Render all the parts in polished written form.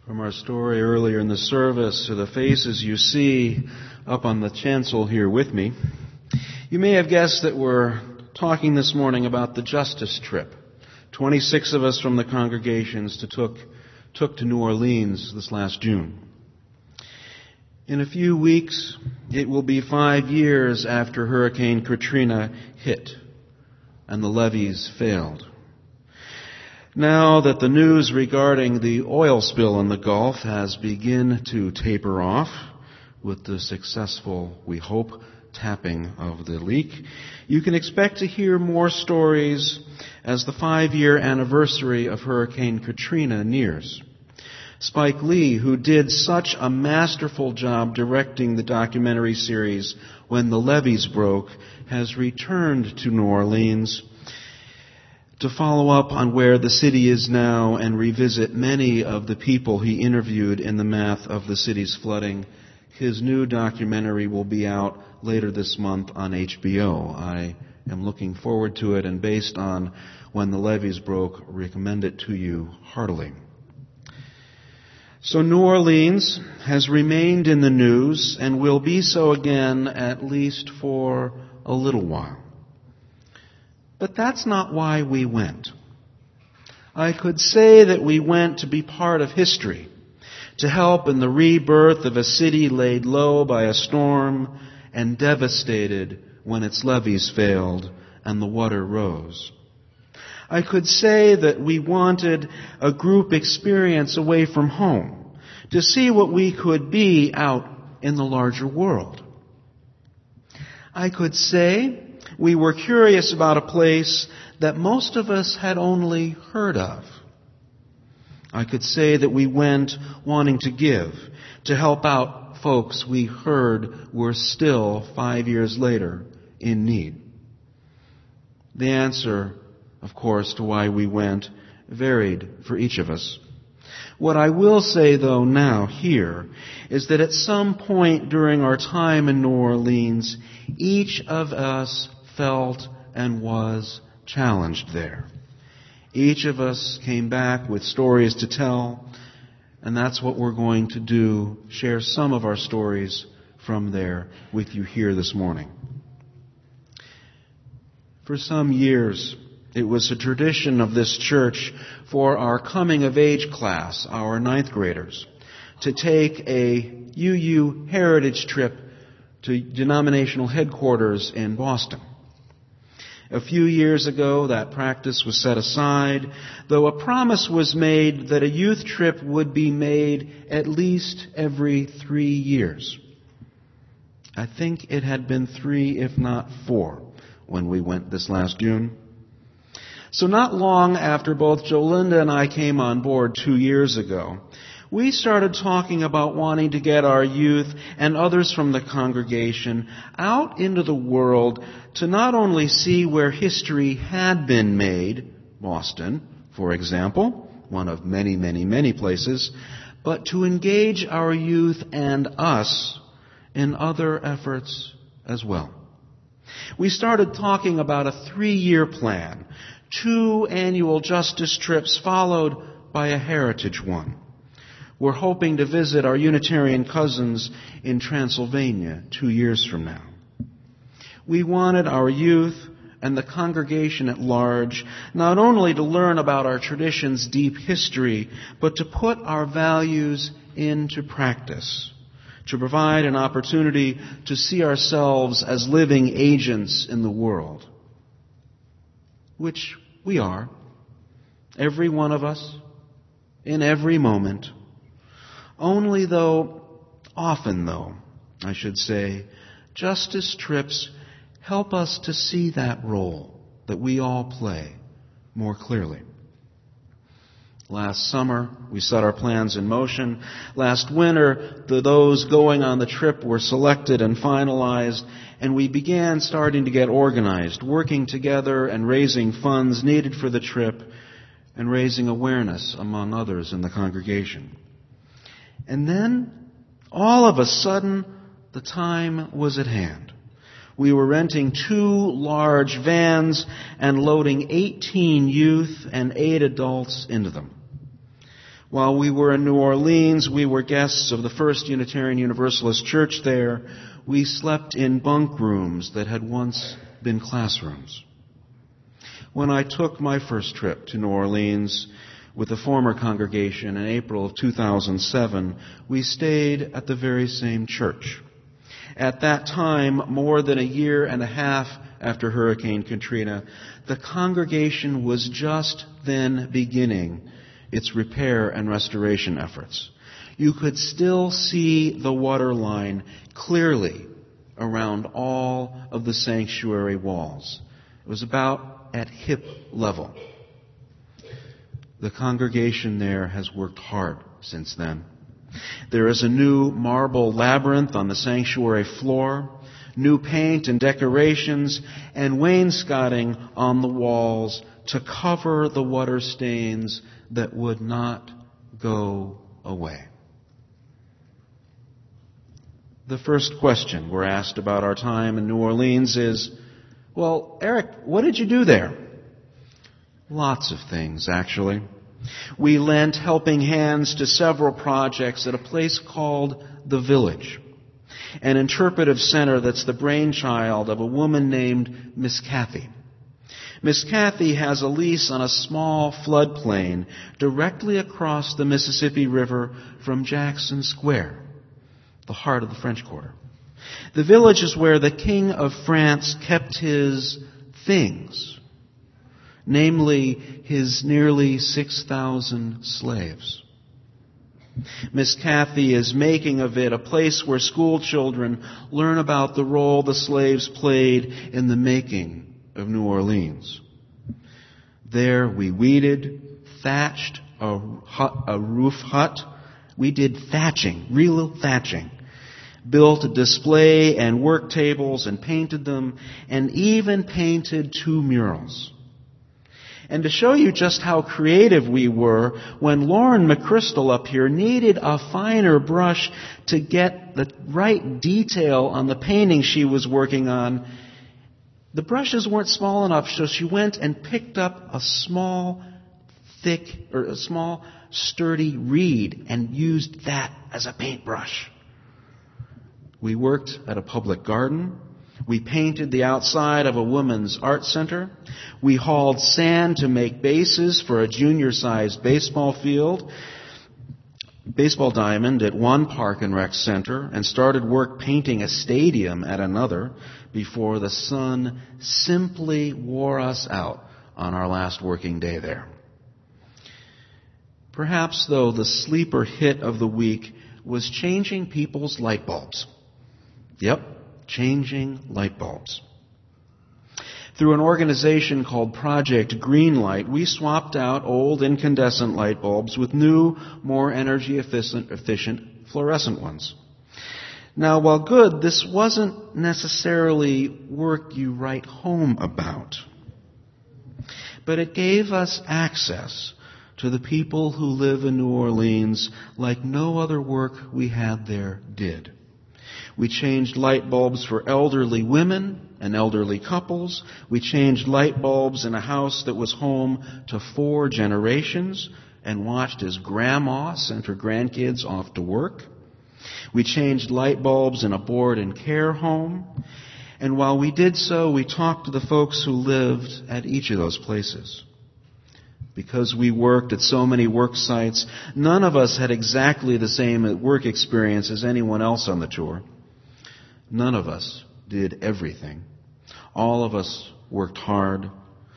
From our story earlier in the service to the faces you see up on the chancel here with me, you may have guessed that we're talking this morning about the Justice Trip. 26 of us from the congregations took to New Orleans this last June. In a few weeks, it will be 5 years after Hurricane Katrina hit and the levees failed. Now that the news regarding the oil spill in the Gulf has begun to taper off with the successful, we hope, tapping of the leak, you can expect to hear more stories as the 5-year anniversary of Hurricane Katrina nears. Spike Lee, who did such a masterful job directing the documentary series When the Levees Broke, has returned to New Orleans to follow up on where the city is now and revisit many of the people he interviewed in the aftermath of the city's flooding. His new documentary will be out later this month on HBO. I am looking forward to it, and based on When the Levees Broke, recommend it to you heartily. So New Orleans has remained in the news and will be so again at least for a little while. But that's not why we went. I could say that we went to be part of history, to help in the rebirth of a city laid low by a storm and devastated when its levees failed and the water rose. I could say that we wanted a group experience away from home, to see what we could be out in the larger world. I could say we were curious about a place that most of us had only heard of. I could say that we went wanting to give, to help out folks we heard were still 5 years later in need. The answer, of course, to why we went varied for each of us. What I will say, though, now, here, is that at some point during our time in New Orleans, each of us felt and was challenged there. Each of us came back with stories to tell, and that's what we're going to do, share some of our stories from there with you here this morning. For some years, it was a tradition of this church for our coming-of-age class, our 9th graders, to take a UU heritage trip to denominational headquarters in Boston. A few years ago, that practice was set aside, though a promise was made that a youth trip would be made at least every 3 years. I think it had been 3, if not 4, when we went this last June. So not long after both Jolinda and I came on board 2 years ago, we started talking about wanting to get our youth and others from the congregation out into the world to not only see where history had been made, Boston, for example, one of many, many, many places, but to engage our youth and us in other efforts as well. We started talking about a 3-year plan, 2 annual justice trips followed by a heritage one. We're hoping to visit our Unitarian cousins in Transylvania 2 years from now. We wanted our youth and the congregation at large not only to learn about our tradition's deep history, but to put our values into practice, to provide an opportunity to see ourselves as living agents in the world, which we are, every one of us, in every moment. Only often, I should say, justice trips help us to see that role that we all play more clearly. Last summer, we set our plans in motion. Last winter, those going on the trip were selected and finalized, and we began starting to get organized, working together and raising funds needed for the trip and raising awareness among others in the congregation. And then, all of a sudden, the time was at hand. We were renting 2 large vans and loading 18 youth and 8 adults into them. While we were in New Orleans, we were guests of the First Unitarian Universalist Church there. We slept in bunk rooms that had once been classrooms. When I took my first trip to New Orleans with the former congregation in April of 2007, we stayed at the very same church. At that time, more than a year and a half after Hurricane Katrina, the congregation was just then beginning its repair and restoration efforts. You could still see the water line clearly around all of the sanctuary walls. It was about at hip level. The congregation there has worked hard since then. There is a new marble labyrinth on the sanctuary floor, new paint and decorations, and wainscoting on the walls to cover the water stains that would not go away. The first question we're asked about our time in New Orleans is, well, Eric, what did you do there? Lots of things, actually. We lent helping hands to several projects at a place called The Village, an interpretive center that's the brainchild of a woman named Miss Kathy. Miss Kathy has a lease on a small floodplain directly across the Mississippi River from Jackson Square, the heart of the French Quarter. The village is where the King of France kept his things, namely his nearly 6,000 slaves. Miss Kathy is making of it a place where school children learn about the role the slaves played in the making of New Orleans. There we weeded, thatched a roof hut. We did thatching, real thatching. Built display and work tables and painted them, and even painted 2 murals. And to show you just how creative we were, when Lauren McChrystal up here needed a finer brush to get the right detail on the painting she was working on, the brushes weren't small enough, so she went and picked up a small, sturdy reed and used that as a paintbrush. We worked at a public garden. We painted the outside of a women's art center. We hauled sand to make bases for a junior-sized baseball diamond at one park and rec center, and started work painting a stadium at another before the sun simply wore us out on our last working day there. Perhaps, though, the sleeper hit of the week was changing people's light bulbs. Yep, changing light bulbs. Through an organization called Project Greenlight, we swapped out old incandescent light bulbs with new, more energy efficient fluorescent ones. Now, while good, this wasn't necessarily work you write home about. But it gave us access to the people who live in New Orleans like no other work we had there did. We changed light bulbs for elderly women and elderly couples. We changed light bulbs in a house that was home to 4 generations and watched as Grandma sent her grandkids off to work. We changed light bulbs in a board and care home. And while we did so, we talked to the folks who lived at each of those places. Because we worked at so many work sites, none of us had exactly the same work experience as anyone else on the tour. None of us did everything. All of us worked hard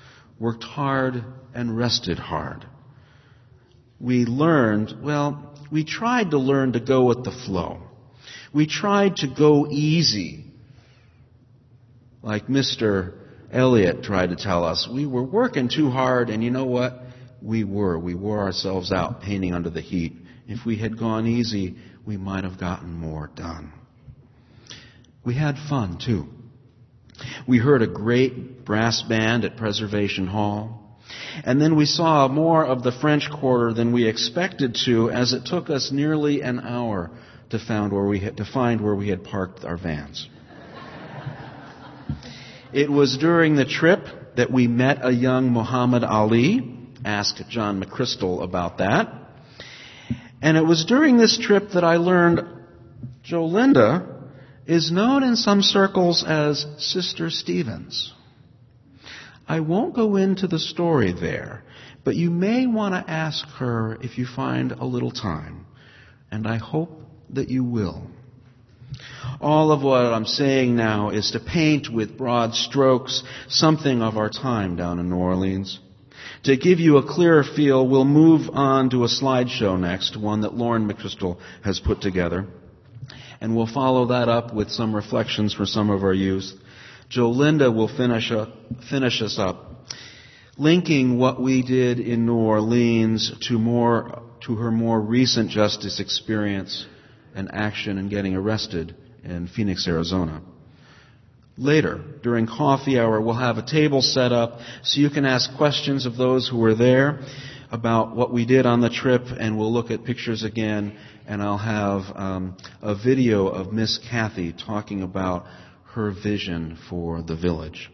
and rested hard. We tried to learn to go with the flow. We tried to go easy. Like Mr. Elliot tried to tell us, we were working too hard, and you know what? We wore ourselves out painting under the heat. If we had gone easy, we might have gotten more done. We had fun, too. We heard a great brass band at Preservation Hall. And then we saw more of the French Quarter than we expected to, as it took us nearly an hour to find where we had parked our vans. It was during the trip that we met a young Muhammad Ali. Asked John McChrystal about that. And it was during this trip that I learned Jolinda is known in some circles as Sister Stevens. I won't go into the story there, but you may want to ask her if you find a little time, and I hope that you will. All of what I'm saying now is to paint with broad strokes something of our time down in New Orleans. To give you a clearer feel, we'll move on to a slideshow next, one that Lauren McChrystal has put together. And we'll follow that up with some reflections for some of our youth. Jolinda will finish us up, linking what we did in New Orleans to her more recent justice experience and action in getting arrested in Phoenix, Arizona. Later, during coffee hour, we'll have a table set up so you can ask questions of those who were there about what we did on the trip, and we'll look at pictures again, and I'll have a video of Miss Kathy talking about her vision for the village.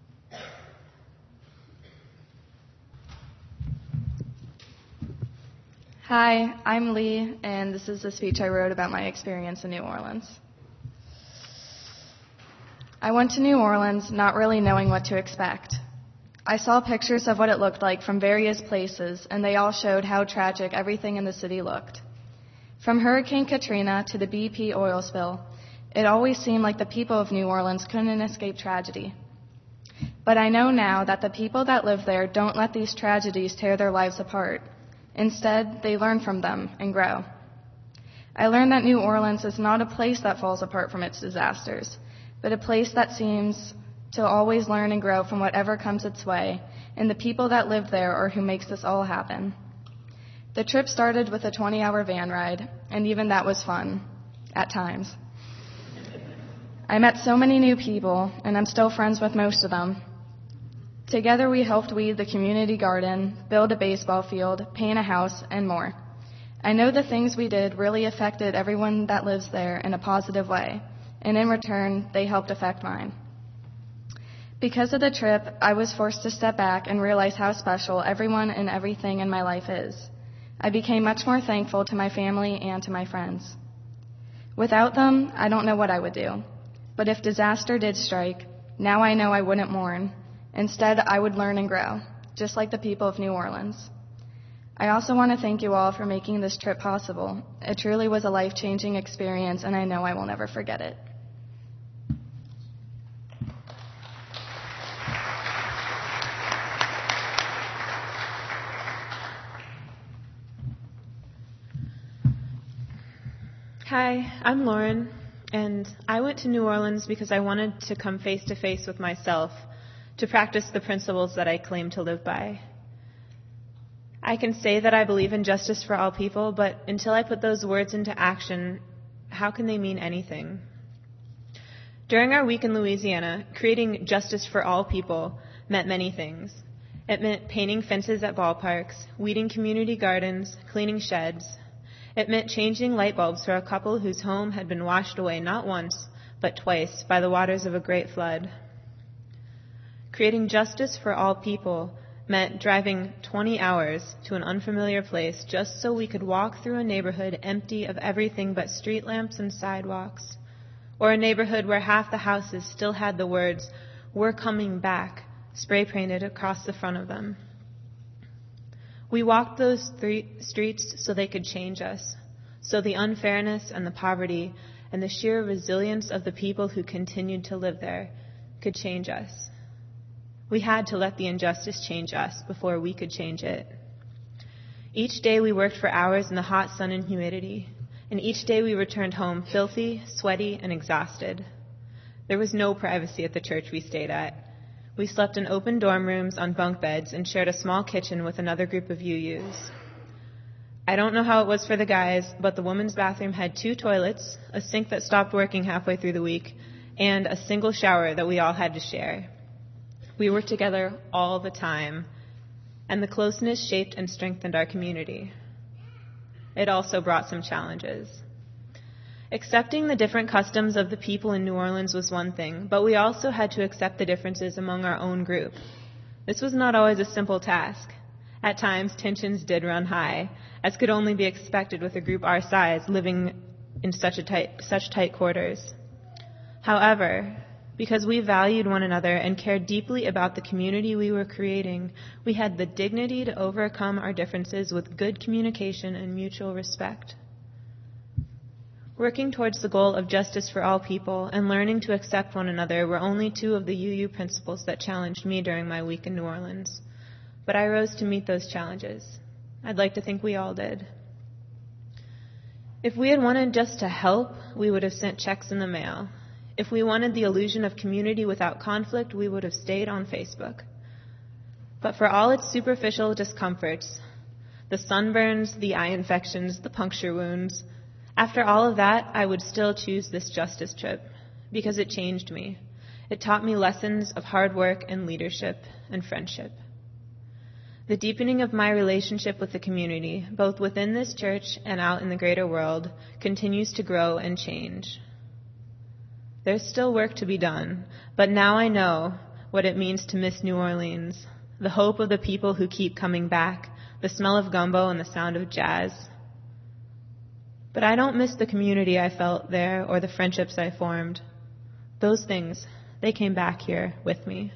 Hi, I'm Lee, and this is the speech I wrote about my experience in New Orleans. I went to New Orleans not really knowing what to expect. I saw pictures of what it looked like from various places, and they all showed how tragic everything in the city looked. From Hurricane Katrina to the BP oil spill, it always seemed like the people of New Orleans couldn't escape tragedy. But I know now that the people that live there don't let these tragedies tear their lives apart. Instead, they learn from them and grow. I learned that New Orleans is not a place that falls apart from its disasters, but a place that seems to always learn and grow from whatever comes its way, and the people that live there are who makes this all happen. The trip started with a 20-hour van ride, and even that was fun, at times. I met so many new people, and I'm still friends with most of them. Together we helped weed the community garden, build a baseball field, paint a house, and more. I know the things we did really affected everyone that lives there in a positive way, and in return, they helped affect mine. Because of the trip, I was forced to step back and realize how special everyone and everything in my life is. I became much more thankful to my family and to my friends. Without them, I don't know what I would do. But if disaster did strike, now I know I wouldn't mourn. Instead, I would learn and grow, just like the people of New Orleans. I also want to thank you all for making this trip possible. It truly was a life-changing experience, and I know I will never forget it. Hi, I'm Lauren, and I went to New Orleans because I wanted to come face to face with myself to practice the principles that I claim to live by. I can say that I believe in justice for all people, but until I put those words into action, how can they mean anything? During our week in Louisiana, creating justice for all people meant many things. It meant painting fences at ballparks, weeding community gardens, cleaning sheds. It meant changing light bulbs for a couple whose home had been washed away not once, but twice by the waters of a great flood. Creating justice for all people meant driving 20 hours to an unfamiliar place just so we could walk through a neighborhood empty of everything but street lamps and sidewalks, or a neighborhood where half the houses still had the words, "We're coming back," spray painted across the front of them. We walked those streets so they could change us, so the unfairness and the poverty and the sheer resilience of the people who continued to live there could change us. We had to let the injustice change us before we could change it. Each day we worked for hours in the hot sun and humidity, and each day we returned home filthy, sweaty, and exhausted. There was no privacy at the church we stayed at. We slept in open dorm rooms on bunk beds and shared a small kitchen with another group of UUs. I don't know how it was for the guys, but the women's bathroom had 2 toilets, a sink that stopped working halfway through the week, and a single shower that we all had to share. We were together all the time, and the closeness shaped and strengthened our community. It also brought some challenges. Accepting the different customs of the people in New Orleans was one thing, but we also had to accept the differences among our own group. This was not always a simple task. At times, tensions did run high, as could only be expected with a group our size living in such tight quarters. However, because we valued one another and cared deeply about the community we were creating, we had the dignity to overcome our differences with good communication and mutual respect. Working towards the goal of justice for all people and learning to accept one another were only two of the UU principles that challenged me during my week in New Orleans. But I rose to meet those challenges. I'd like to think we all did. If we had wanted just to help, we would have sent checks in the mail. If we wanted the illusion of community without conflict, we would have stayed on Facebook. But for all its superficial discomforts, the sunburns, the eye infections, the puncture wounds, after all of that, I would still choose this justice trip because it changed me. It taught me lessons of hard work and leadership and friendship. The deepening of my relationship with the community, both within this church and out in the greater world, continues to grow and change. There's still work to be done, but now I know what it means to miss New Orleans, the hope of the people who keep coming back, the smell of gumbo and the sound of jazz. But I don't miss the community I felt there or the friendships I formed. Those things, they came back here with me.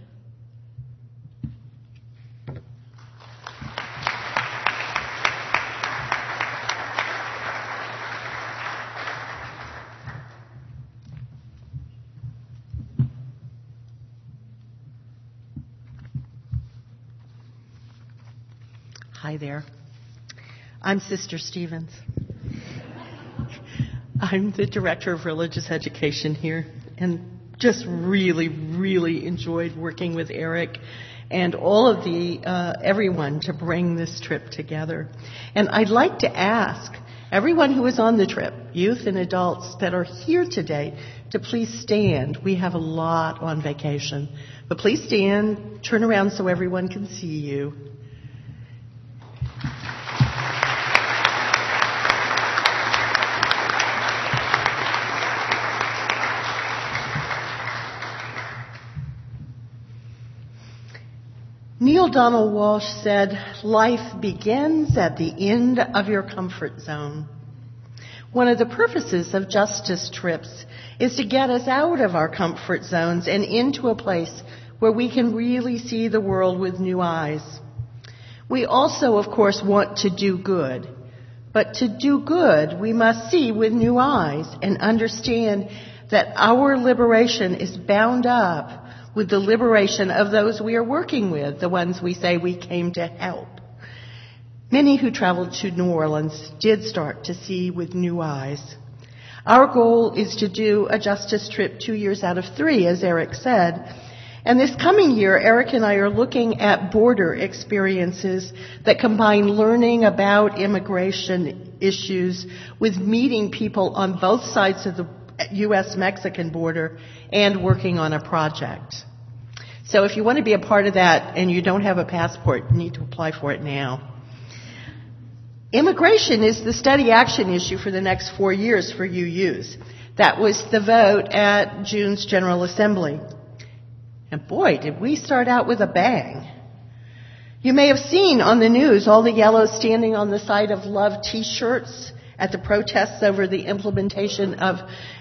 Hi there. I'm Sister Stevens. I'm the Director of Religious Education here and just really, really enjoyed working with Eric and all of everyone to bring this trip together. And I'd like to ask everyone who was on the trip, youth and adults that are here today, to please stand. We have a lot on vacation. But please stand, turn around so everyone can see you. Neale Donald Walsch said, "Life begins at the end of your comfort zone." One of the purposes of justice trips is to get us out of our comfort zones and into a place where we can really see the world with new eyes. We also, of course, want to do good. But to do good, we must see with new eyes and understand that our liberation is bound up with the liberation of those we are working with, the ones we say we came to help. Many who traveled to New Orleans did start to see with new eyes. Our goal is to do a justice trip 2 years out of 3, as Eric said. And this coming year, Eric and I are looking at border experiences that combine learning about immigration issues with meeting people on both sides of the U.S.-Mexican border and working on a project. So if you want to be a part of that and you don't have a passport, you need to apply for it now. Immigration is the study action issue for the next 4 years for UUs. That was the vote at June's General Assembly. And boy, did we start out with a bang. You may have seen on the news all the yellows standing on the side of love T-shirts at the protests over the implementation of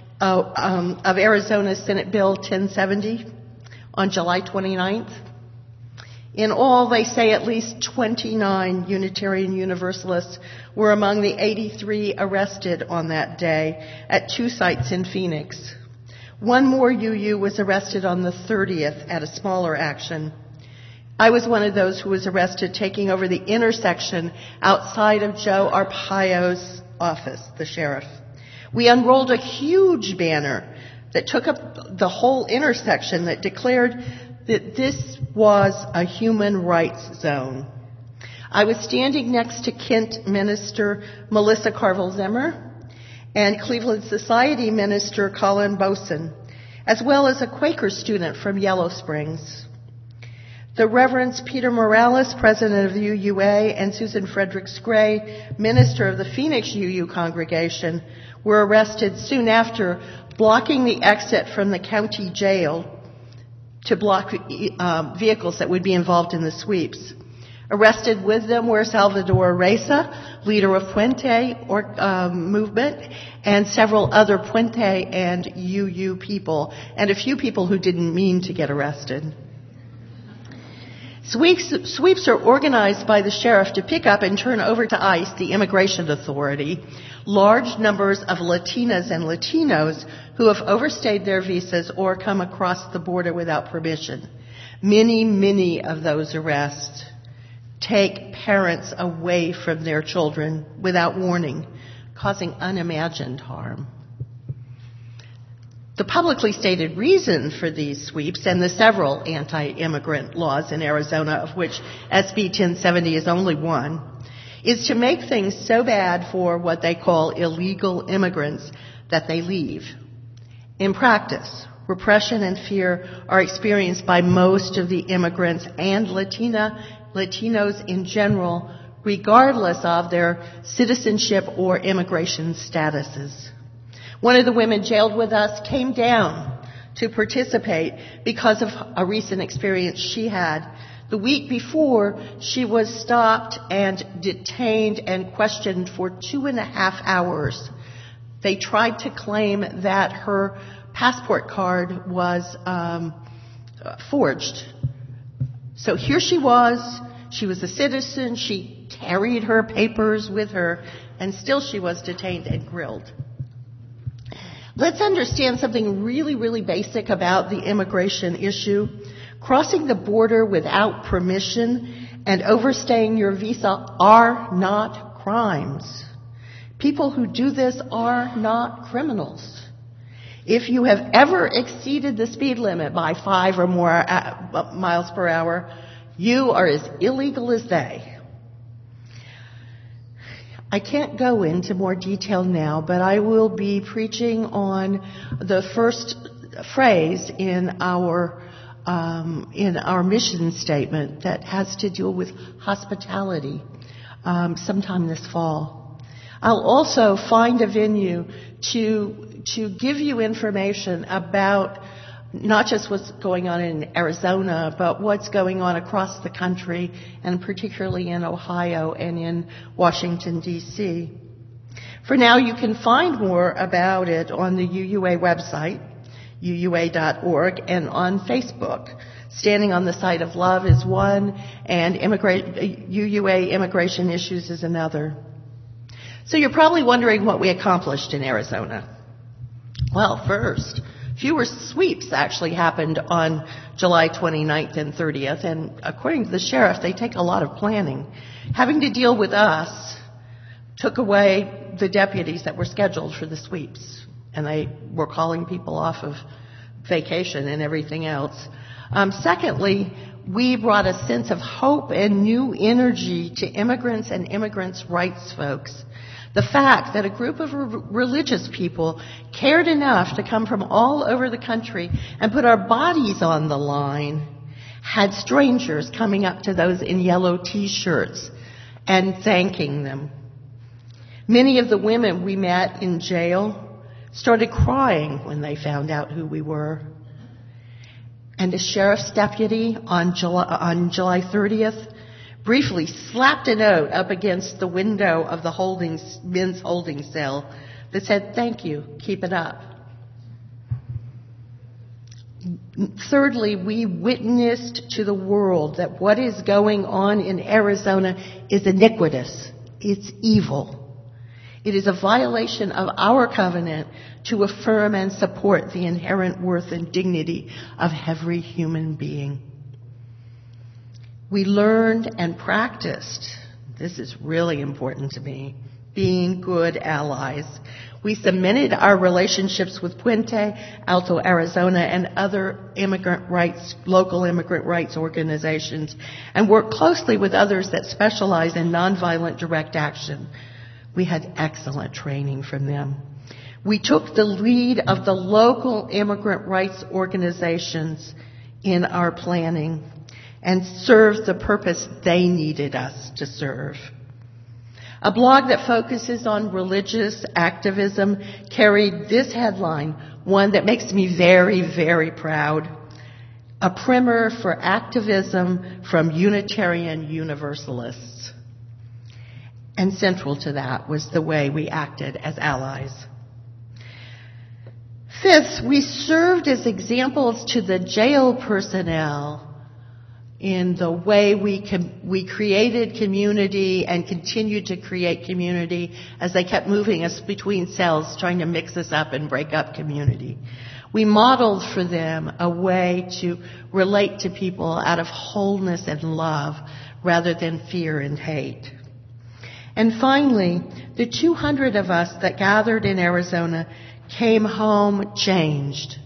Arizona's Senate Bill 1070 on July 29th. In all, they say at least 29 Unitarian Universalists were among the 83 arrested on that day at 2 sites in Phoenix. One more UU was arrested on the 30th at a smaller action. I was one of those who was arrested taking over the intersection outside of Joe Arpaio's office, the sheriff. We unrolled a huge banner that took up the whole intersection that declared that this was a human rights zone. I was standing next to Kent Minister Melissa Carville-Zimmer and Cleveland Society Minister Colin Boson, as well as a Quaker student from Yellow Springs. The Reverends Peter Morales, president of the UUA, and Susan Fredericks Gray, minister of the Phoenix UU congregation, were arrested soon after, blocking the exit from the county jail to block vehicles that would be involved in the sweeps. Arrested with them were Salvador Reza, leader of Puente movement, and several other Puente and UU people, and a few people who didn't mean to get arrested. Sweeps are organized by the sheriff to pick up and turn over to ICE, the immigration authority, large numbers of Latinas and Latinos who have overstayed their visas or come across the border without permission. Many of those arrests take parents away from their children without warning, causing unimagined harm. The publicly stated reason for these sweeps and the several anti-immigrant laws in Arizona, of which SB 1070 is only one, is to make things so bad for what they call illegal immigrants that they leave. In practice, repression and fear are experienced by most of the immigrants and Latinos in general, regardless of their citizenship or immigration statuses. One of the women jailed with us came down to participate because of a recent experience she had. The week before, she was stopped and detained and questioned for 2.5 hours. They tried to claim that her passport card was forged. So here she was a citizen, she carried her papers with her, and still she was detained and grilled. Let's understand something really basic about the immigration issue. Crossing the border without permission and overstaying your visa are not crimes. People who do this are not criminals. If you have ever exceeded the speed limit by 5 or more miles per hour, you are as illegal as they. I can't go into more detail now, but I will be preaching on the first phrase in our mission statement that has to do with hospitality sometime this fall. I'll also find a venue to give you information about not just what's going on in Arizona, but what's going on across the country, and particularly in Ohio and in Washington, D.C. For now, you can find more about it on the UUA website, uua.org, and on Facebook. Standing on the Side of Love is one, and UUA Immigration Issues is another. So you're probably wondering what we accomplished in Arizona. Well, first, fewer sweeps actually happened on July 29th and 30th, and according to the sheriff, they take a lot of planning. Having to deal with us took away the deputies that were scheduled for the sweeps, and they were calling people off of vacation and everything else. Secondly, we brought a sense of hope and new energy to immigrants and immigrants' rights folks. The fact that a group of religious people cared enough to come from all over the country and put our bodies on the line had strangers coming up to those in yellow T-shirts and thanking them. Many of the women we met in jail started crying when they found out who we were. And a sheriff's deputy on July 30th briefly slapped a note up against the window of the men's holding cell that said, "Thank you, keep it up." Thirdly, we witnessed to the world that what is going on in Arizona is iniquitous. It's evil. It is a violation of our covenant to affirm and support the inherent worth and dignity of every human being. We learned and practiced, this is really important to me, being good allies. We cemented our relationships with Puente, Alto Arizona, and other local immigrant rights organizations, and worked closely with others that specialize in nonviolent direct action. We had excellent training from them. We took the lead of the local immigrant rights organizations in our planning and served the purpose they needed us to serve. A blog that focuses on religious activism carried this headline, one that makes me very, very proud. a primer for activism from Unitarian Universalists. And central to that was the way we acted as allies. Fifth, we served as examples to the jail personnel in the way we created community and continued to create community as they kept moving us between cells, trying to mix us up and break up community. We modeled for them a way to relate to people out of wholeness and love rather than fear and hate. And finally, the 200 of us that gathered in Arizona came home changed.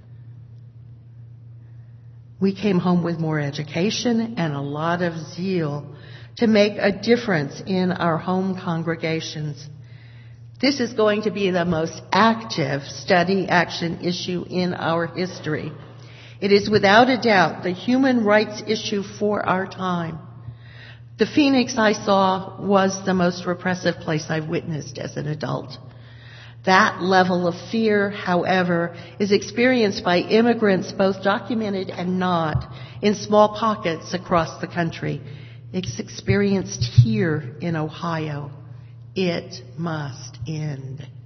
We came home with more education and a lot of zeal to make a difference in our home congregations. This is going to be the most active study action issue in our history. It is without a doubt the human rights issue for our time. The Phoenix I saw was the most repressive place I've witnessed as an adult. That level of fear, however, is experienced by immigrants, both documented and not, in small pockets across the country. It's experienced here in Ohio. It must end.